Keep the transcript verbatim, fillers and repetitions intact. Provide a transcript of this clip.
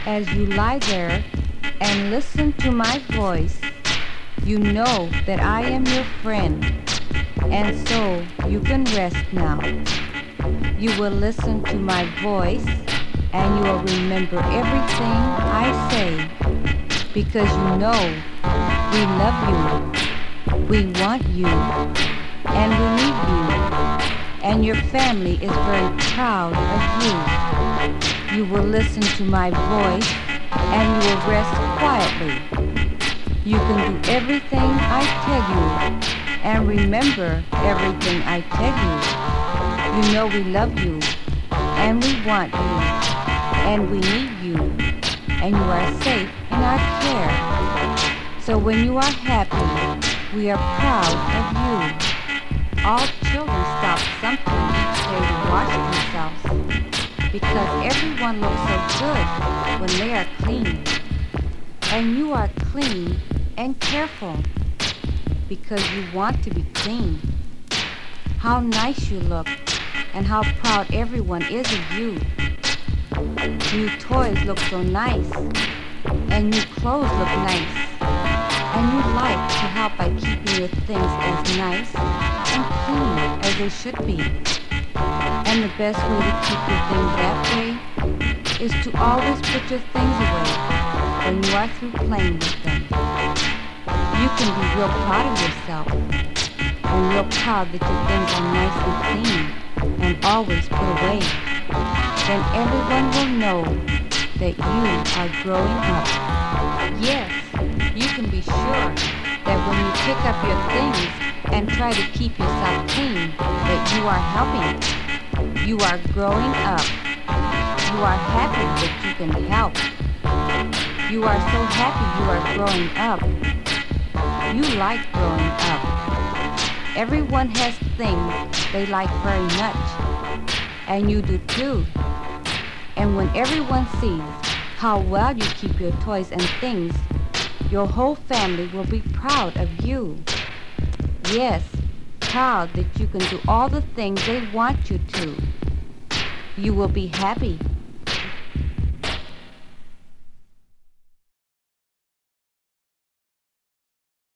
As you lie there and listen to my voice, you know that I am your friend, and so you can rest now. You will listen to my voice and you will remember everything I say, because you know we love you, we want you, and we need you, and your family is very proud of you. You will listen to my voice and you will rest quietly. You can do everything I tell you and remember everything I tell you. You know we love you and we want you and we need you, and you are safe in our care. So when you are happy, we are proud of you. All children stop sometime each day to wash themselves, because everyone looks so good when they are clean. And you are clean and careful because you want to be clean. How nice you look and how proud everyone is of you. New toys look so nice and new clothes look nice, and you like to help by keeping your things as nice and clean as they should be. And the best way to keep your things that way is to always put your things away when you are through playing with them. You can be real proud of yourself and real proud that your things are nice and clean and always put away. Then everyone will know that you are growing up. Yes, you can be sure that when you pick up your things and try to keep yourself clean, that you are helping. You are growing up. You are happy that you can help. You are so happy you are growing up. You like growing up. Everyone has things they like very much, and you do too. And when everyone sees how well you keep your toys and things, your whole family will be proud of you. Yes, proud that you can do all the things they want you to. You will be happy